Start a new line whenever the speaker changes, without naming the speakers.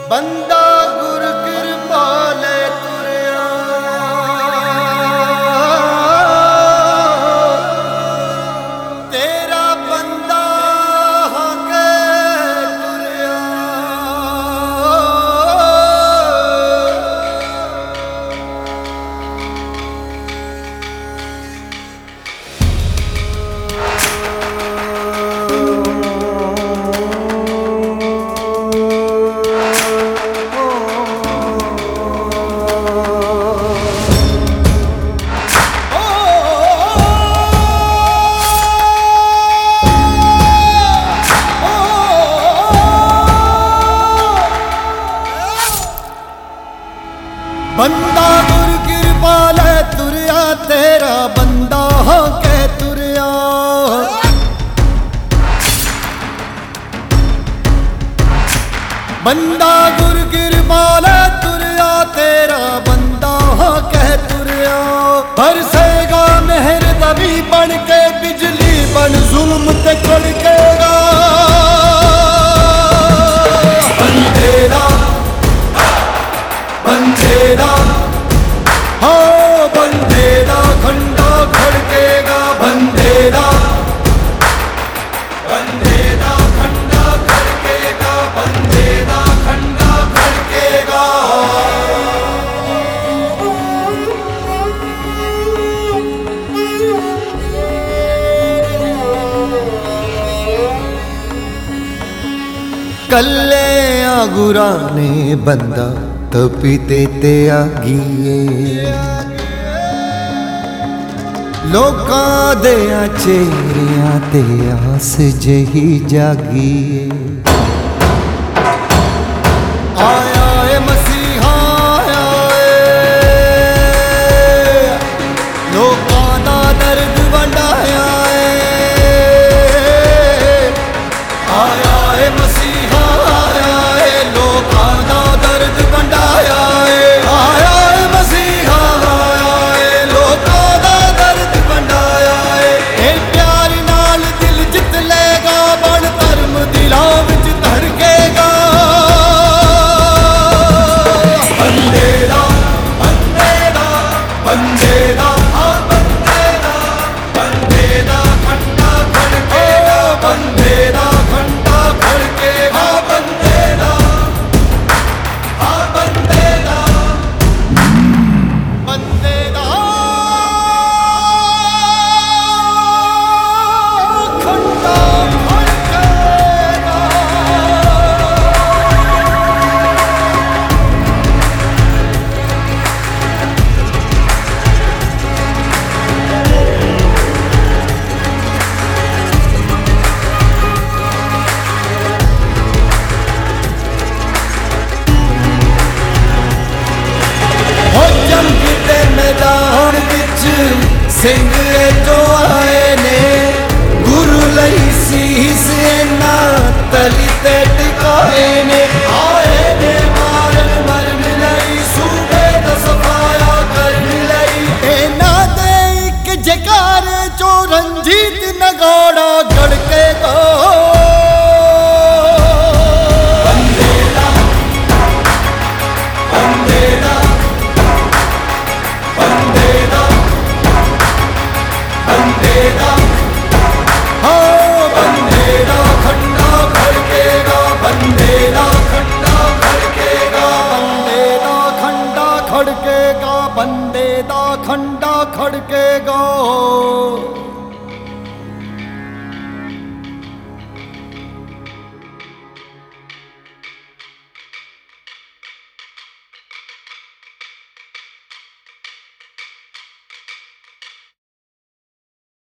ਬੰਦਾ ਗੁਰ ਕਿਰਪਾਲੇ ਤੁਰਿਆ, ਤੇਰਾ ਬੰਦਾ ਹੋ ਕੇ ਤੁਰਿਆ। ਬੰਦਾ ਗੁਰ ਕਿਰਪਾਲੇ ਤੁਰਿਆ, ਤੇਰਾ ਬੰਦਾ ਹੋ ਕੇ ਤੁਰਿਆ। ਬੰਦਾ ਗੁਰ ਕਿਰਪਾਲੇ ਤੁਰਿਆ, ਤੇਰਾ ਬੰਦਾ ਹੋ ਕੇ ਤੁਰਿਆ। ਬਰਸੇਗਾ ਮਿਹਰ ਨਬੀ ਬਣ ਕੇ, ਬਿਜਲੀ ਬਣ ਜ਼ੁਲਮ ਤੇ ਕੜਕੇਗਾ। ਬੰਦੇ ਦਾ ਹੋ ਬੰਦੇ ਦਾ ਖੰਡਾ ਖੜਕੇਗਾ। ਬੰਦੇ ਦਾ ਖੰਡਾ ਖੜਕੇਗਾ। ਬੰਦੇ ਦਾ ਖੰਡਾ ਖੜਕੇਗਾ। ਕੱਲੇ ਆ ਗੁਰਾਂ ਨੇ ਬੰਦਾ ਤਪੀਤੇ ਤੇ ਆ ਗਈਏ। ਲੋਕਾਂ ਦੇ ਚਿਹਰਿਆਂ ਤੇ ਆਸ ਜਹੀ ਜਾਗੀਏ। ਆਇਆ ਏ ਮਸੀਹਾ ਆਇਆ ਏ, ਲੋਕਾਂ ਦਾ ਦਰਦ ਵੰਡਾਇਆ ਏ। ਆਇਆ ਏ ਮਸੀਹਾ ਆਇਆ ਏ, ਲੋਕਾਂ ਦਾ ਦਰਦ ਵੰਡਾਇਆ ਏ। ਆਇਆ ਏ ਮਸੀਹਾ ਆਇਆ ਏ, ਲੋਕਾਂ ਦਾ ਦਰਦ ਵੰਡਾਇਆ ਏ। ਇਹ ਪਿਆਰ ਨਾਲ ਦਿਲ ਜਿੱਤ ਲੇਗਾ, ਬਣ ਧਰਮ ਦਿਲਾਂ ਵਿੱਚ ਧੜਕੇਗਾ। ਬੰਦੇ ਦਾ ਖੰਡਾ ਖੜਕੇਗਾ। ਬੰਦੇ ਦਾ ਖੰਡਾ ਖੜਕੇਗਾ। ਬੰਦੇ ਦਾ ਮੈਦਾਨ ਵਿੱਚ ਸਿੰਘ ਜੋ ਆਏ ਨੇ, ਗੁਰੂ ਲਈ ਸੀਸ ਇਹਨਾਂ ਤਲੀ ਤੇ ਟਿਕਾਏ ਨੇ। ਆਏ ਨੇ ਮਾਰਨ ਮਰਨ ਲਈ, ਸੂਬੇ ਦਾ ਸਫਾਇਆ ਕਰਨ ਲਈ। ਇਹਨਾਂ ਦੇ ਇੱਕ ਜਕਾਰੇ ਚੋਂ ਰਣਜੀਤ ਨਗਾੜਾ ਗੜਕੇਗਾ। ਬੰਦੇ ਦਾ ਖੰਡਾ ਖੜਕੇਗਾ।